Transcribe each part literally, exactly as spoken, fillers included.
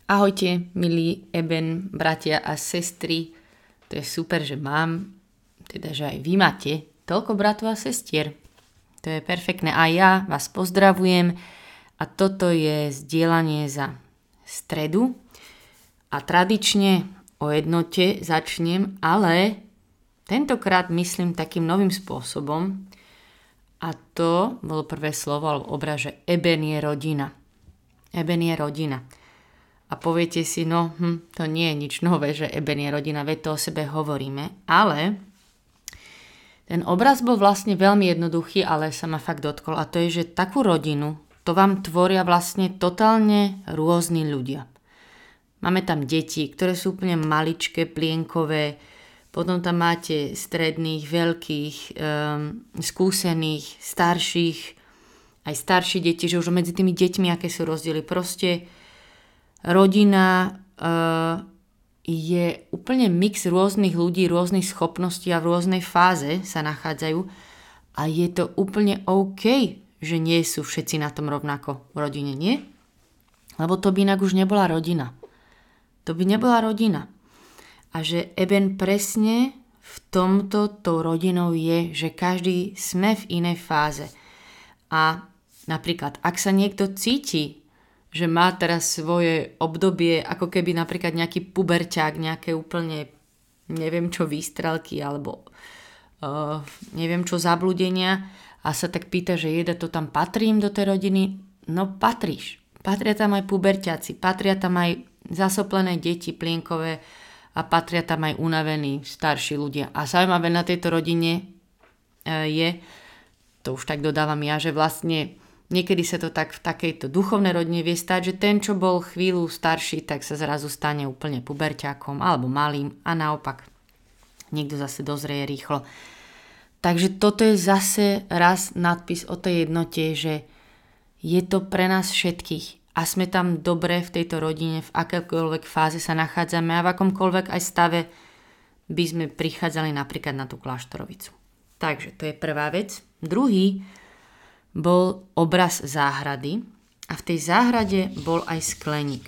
Ahojte, milí Eben, bratia a sestry. To je super, že mám, teda že aj vy máte toľko bratov a sestier. To je perfektné. A ja vás pozdravujem a toto je zdieľanie za stredu. A tradične o jednote začnem, ale tentokrát myslím takým novým spôsobom. A to bolo prvé slovo alebo obraz, že Eben je rodina. Eben je rodina. A poviete si, no hm, to nie je nič nové, že Eben je rodina, veď to o sebe hovoríme. Ale ten obraz bol vlastne veľmi jednoduchý, ale sa ma fakt dotkol. A to je, že takú rodinu, to vám tvoria vlastne totálne rôzni ľudia. Máme tam deti, ktoré sú úplne maličké, plienkové, potom tam máte stredných, veľkých, um, skúsených, starších, aj starší deti, že už medzi tými deťmi, aké sú rozdiely. Proste rodina uh, je úplne mix rôznych ľudí, rôznych schopností a v rôznej fáze sa nachádzajú a je to úplne OK, že nie sú všetci na tom rovnako v rodine, nie? Lebo to by inak už nebola rodina. To by nebola rodina. A že Eben presne v tomto tou rodinou je, že každý sme v inej fáze. A napríklad, ak sa niekto cíti, že má teraz svoje obdobie, ako keby napríklad nejaký puberťák, nejaké úplne neviem čo výstrelky alebo uh, neviem čo zabludenia a sa tak pýta, že jeda to tam patrím do tej rodiny. No patríš. Patria tam aj puberťáci, patria tam aj zasoplené deti plienkové a patria tam aj unavení starší ľudia. A zaujímavé na tejto rodine uh, je, to už tak dodávam ja, že vlastne niekedy sa to tak v takejto duchovnej rodine vie stať, že ten, čo bol chvíľu starší, tak sa zrazu stane úplne puberťákom alebo malým a naopak. Niekto zase dozrie rýchlo. Takže toto je zase raz nadpis o tej jednote, že je to pre nás všetkých a sme tam dobre v tejto rodine, v akékoľvek fáze sa nachádzame a v akomkoľvek aj stave by sme prichádzali napríklad na tú kláštorovicu. Takže to je prvá vec. Druhý bol obraz záhrady a v tej záhrade bol aj skleník.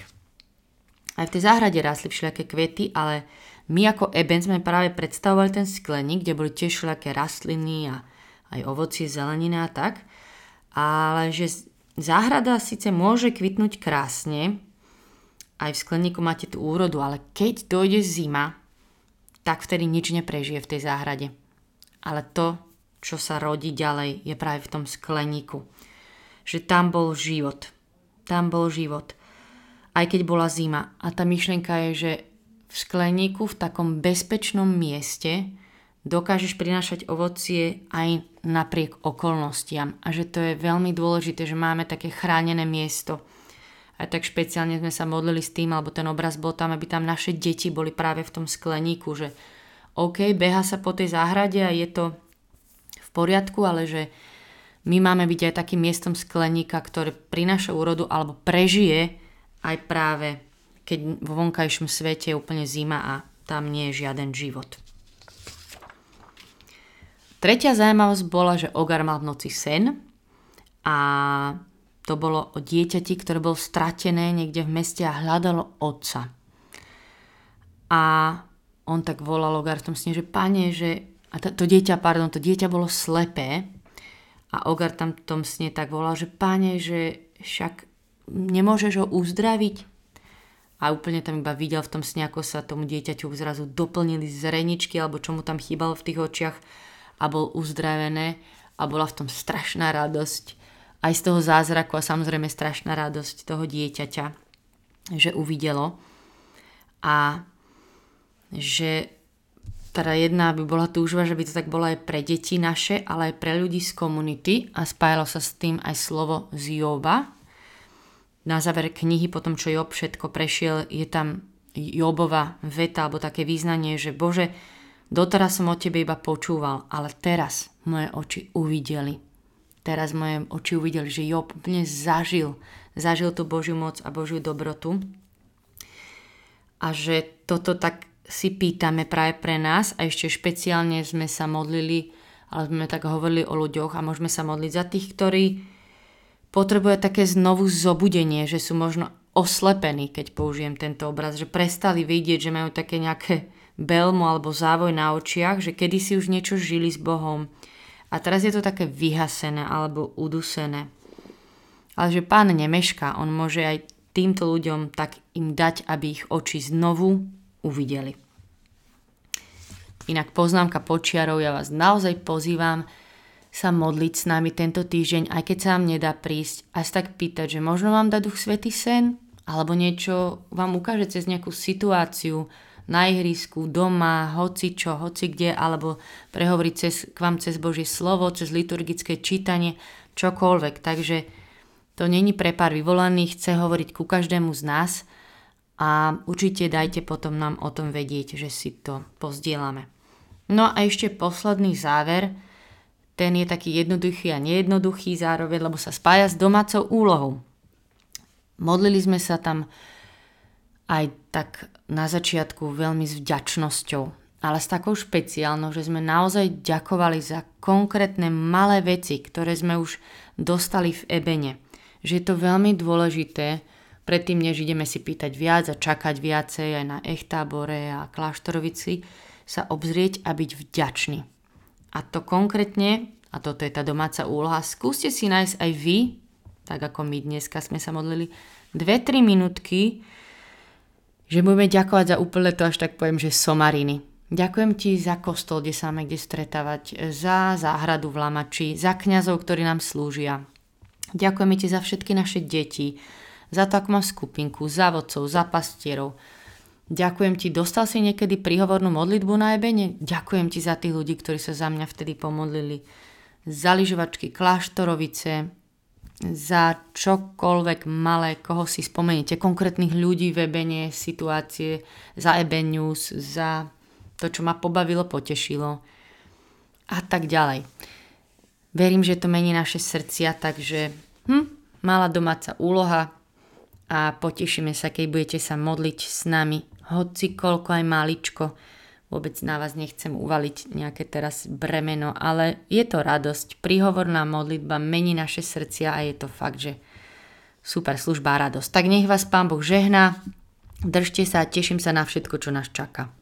Aj v tej záhrade rásli všelijaké kvety, ale my ako Eben sme práve predstavovali ten skleník, kde boli tiež všelijaké rastliny a aj ovocie, zelenina a tak. Ale že záhrada síce môže kvitnúť krásne, aj v skleníku máte tú úrodu, ale keď dojde zima, tak vtedy nič neprežije v tej záhrade. Ale to, čo sa rodí ďalej, je práve v tom skleníku. Že tam bol život. Tam bol život. Aj keď bola zima. A tá myšlienka je, že v skleníku, v takom bezpečnom mieste dokážeš prinášať ovocie aj napriek okolnostiam. A že to je veľmi dôležité, že máme také chránené miesto. A tak špeciálne sme sa modlili s tým, alebo ten obraz bol tam, aby tam naše deti boli práve v tom skleníku. Že OK, beha sa po tej záhrade a je to poriadku, ale že my máme byť aj takým miestom skleníka, ktoré prináša úrodu alebo prežije aj práve keď vo vonkajšom svete je úplne zima a tam nie je žiaden život. Tretia zaujímavosť bola, že Ogar mal v noci sen a to bolo o dieťati, ktoré bolo stratené niekde v meste a hľadalo otca. A on tak volal Ogar v tom sne, že pane, že A to, to dieťa, pardon, to dieťa bolo slepé a Ogar tam v tom sne tak volal, že pane, že však nemôžeš ho uzdraviť. A úplne tam iba videl v tom sne, ako sa tomu dieťaťu zrazu doplnili zreničky alebo čo mu tam chýbalo v tých očiach a bol uzdravené a bola v tom strašná radosť. Aj z toho zázraku a samozrejme strašná radosť toho dieťaťa, že uvidelo. A že teda jedna by bola túžba, že by to tak bolo aj pre deti naše, ale aj pre ľudí z komunity a spájalo sa s tým aj slovo z Joba. Na záver knihy, potom čo Job všetko prešiel, je tam Jobova veta, alebo také význanie, že Bože, doteraz som o tebe iba počúval, ale teraz moje oči uvideli. Teraz moje oči uvideli, že Job úplne zažil, zažil tú Božiu moc a Božiu dobrotu. A že toto tak si pýtame práve pre nás a ešte špeciálne sme sa modlili, ale sme tak hovorili o ľuďoch a môžeme sa modliť za tých, ktorí potrebujú také znovu zobudenie, že sú možno oslepení, keď použijem tento obraz, že prestali vidieť, že majú také nejaké belmo alebo závoj na očiach, že kedysi už niečo žili s Bohom a teraz je to také vyhasené alebo udusené. Ale že Pán nemešká, on môže aj týmto ľuďom tak im dať, aby ich oči znovu uvideli. Inak poznámka počiarov, ja vás naozaj pozývam sa modliť s nami tento týždeň, aj keď sa vám nedá prísť, a sa tak pýtať, že možno vám dá Duch Svätý sen, alebo niečo vám ukáže cez nejakú situáciu na ihrisku, doma, hoci čo, hoci kde, alebo prehovoriť cez, k vám cez Božie slovo, cez liturgické čítanie, čokoľvek. Takže to není pre pár vyvolaných, chce hovoriť ku každému z nás a určite dajte potom nám o tom vedieť, že si to pozdielame. No a ešte posledný záver, ten je taký jednoduchý a nejednoduchý zároveň, lebo sa spája s domácou úlohou. Modlili sme sa tam aj tak na začiatku veľmi s vďačnosťou, ale s takou špeciálnou, že sme naozaj ďakovali za konkrétne malé veci, ktoré sme už dostali v ebene. Že je to veľmi dôležité, predtým než ideme si pýtať viac a čakať viacej aj na Echtábore a Kláštorovici, sa obzrieť a byť vďačný. A to konkrétne, a toto je tá domáca úloha, skúste si nájsť aj vy, tak ako my dneska sme sa modlili, dve tri minútky, že budeme ďakovať za úplne to, až tak poviem, že somariny. Ďakujem ti za kostol, kde sa máme kde stretávať, za záhradu v Lamači, za kňazov, ktorí nám slúžia. Ďakujeme ti za všetky naše deti, za to, ako mám skupinku, za vodcov, za pastierov. Ďakujem ti, dostal si niekedy príhovornú modlitbu na ebene? Ďakujem ti za tých ľudí, ktorí sa za mňa vtedy pomodlili. Za lyžovačky Kláštorovice, za čokoľvek malé, koho si spomeniete, konkrétnych ľudí v ebene, situácie, za Eben News, za to, čo ma pobavilo, potešilo a tak ďalej. Verím, že to mení naše srdcia, takže hm, malá domáca úloha a potešíme sa, keď budete sa modliť s nami, hoci koľko aj maličko. Vôbec na vás nechcem uvaliť nejaké teraz bremeno, ale je to radosť. Príhovorná modlitba mení naše srdcia a je to fakt, že super služba a radosť. Tak nech vás Pán Boh žehná, držte sa a teším sa na všetko, čo nás čaká.